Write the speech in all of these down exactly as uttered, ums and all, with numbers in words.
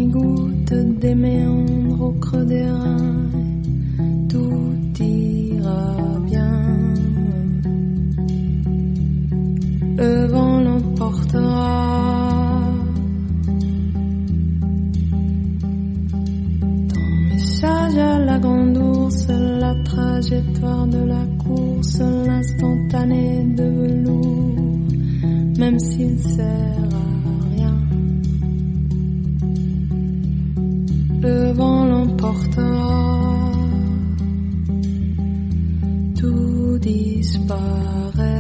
goutte des méandres au creux des reins, tout ira bien. Le vent l'emportera. Ton message à la grande ours, la trajectoire de la course, l'instantané de velours, même s'il sert à rien. Le vent l'emportera, tout disparaîtra.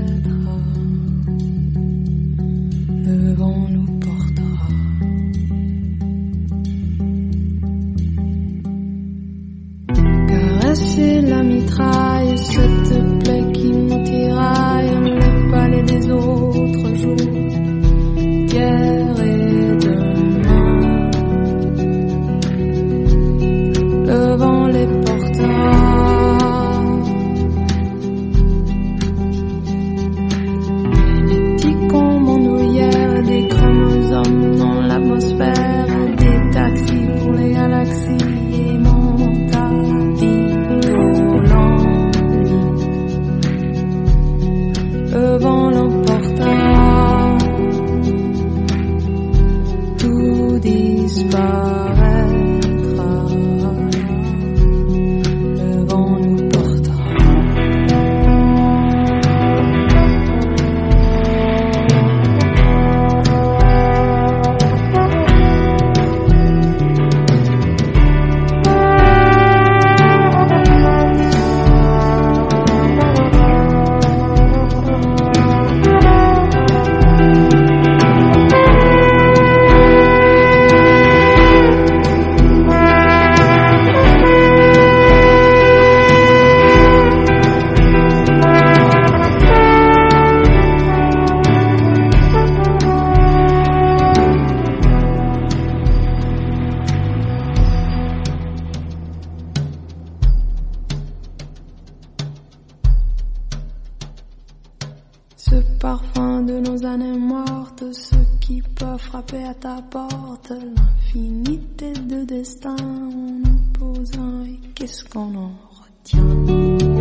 Le vent nous portera. Caresser la mitraille, cette plaie qui nous tiraille, les palais des autres jours, hier et demain. Le vent les portera. Des chromosomes dans l'atmosphère, des taxis pour les galaxies et mon tapis volant. Le vent l'emportera, tout disparaîtra. Le vent nous portera. Ce parfum de nos années mortes, ce qui peut frapper à ta porte, l'infinité de destin, on en pose un et qu'est-ce qu'on en retient?